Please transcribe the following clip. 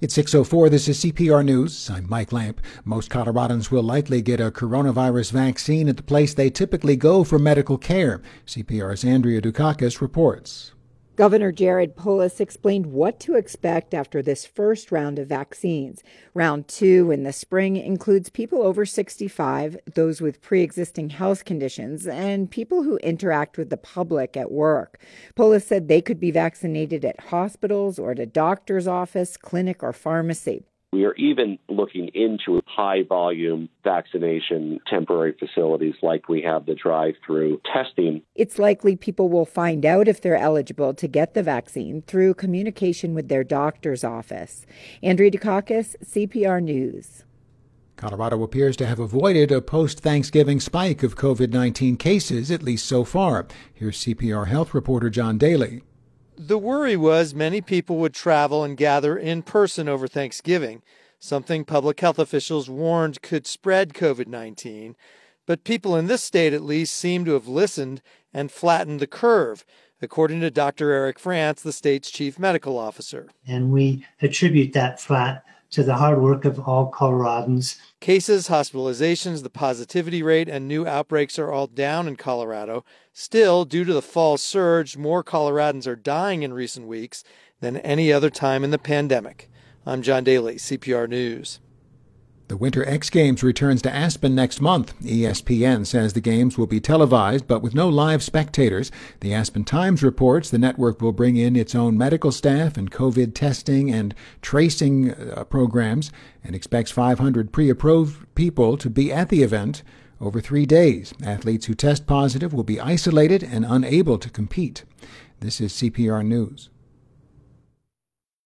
It's 6:04. This is CPR News. I'm Mike Lamp. Most Coloradans will likely get a coronavirus vaccine at the place they typically go for medical care. CPR's Andrea Dukakis reports. Governor Jared Polis explained what to expect after this first round of vaccines. Round 2 in the spring includes people over 65, those with pre-existing health conditions, and people who interact with the public at work. Polis said they could be vaccinated at hospitals or at a doctor's office, clinic, or pharmacy. We are even looking into high-volume vaccination temporary facilities like we have the drive-through testing. It's likely people will find out if they're eligible to get the vaccine through communication with their doctor's office. Andrea Dukakis, CPR News. Colorado appears to have avoided a post-Thanksgiving spike of COVID-19 cases, at least so far. Here's CPR health reporter John Daly. The worry was many people would travel and gather in person over Thanksgiving, something public health officials warned could spread COVID-19. But people in this state at least seem to have listened and flattened the curve, according to Dr. Eric France, the state's chief medical officer. And we attribute that flat to the hard work of all Coloradans. Cases, hospitalizations, the positivity rate, and new outbreaks are all down in Colorado. Still, due to the fall surge, more Coloradans are dying in recent weeks than any other time in the pandemic. I'm John Daly, CPR News. The Winter X Games returns to Aspen next month. ESPN says the games will be televised, but with no live spectators. The Aspen Times reports the network will bring in its own medical staff and COVID testing and tracing programs, and expects 500 pre-approved people to be at the event over 3 days. Athletes who test positive will be isolated and unable to compete. This is CPR News.